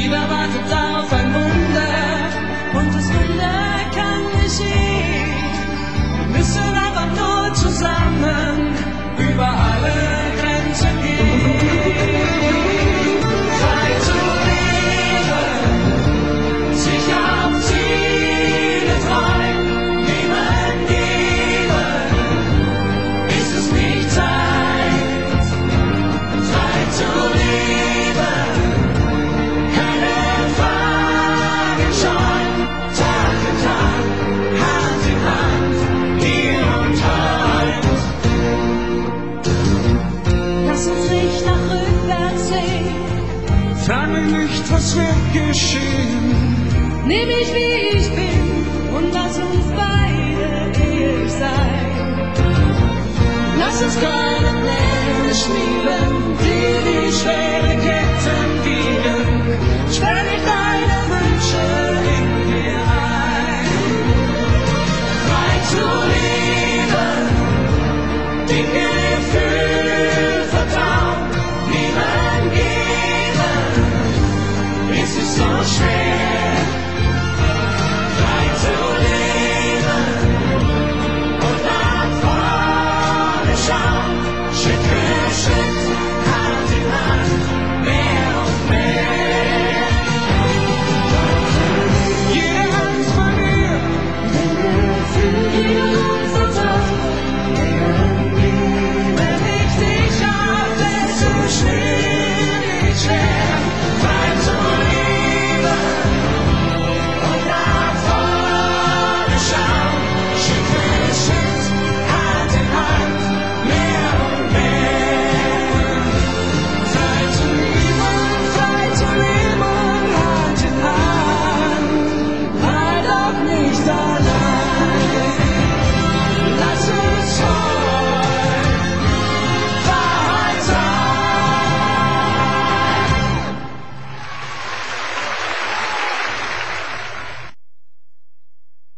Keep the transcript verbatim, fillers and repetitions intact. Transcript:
Liebe wartet auf ein Wunder und das Wunder kann geschehen. Wir müssen einfach nur zusammen über alle Grenzen gehen. Frei zu leben, sich auf Ziele treu, niemand geben, ist es nicht Zeit. Frei zu leben, keine Fragen scheuen, Tag für Tag, Hand in Hand, hier und heute. Lass uns nicht nach rückwärts sehen, Frag mich nicht, was wird geschehen. nimm mich wie ich bin und lass uns beide ehrlich sein. Lass uns keine Pläne schmieden, die die schwere Ketten wiegen. Sperr nicht deine Wünsche in mir ein. Frei zu leben, dem Gefühl vertrauen, niemand geben, ist es so schwer. Frei zu leben und nach vorne schauen, Schritt für Schritt, Hand in Hand, mehr und mehr. Jeder Hand ist bei mir, Jeder unser Tag, wenn ich dich auf, lässt du schwer, nicht schwer.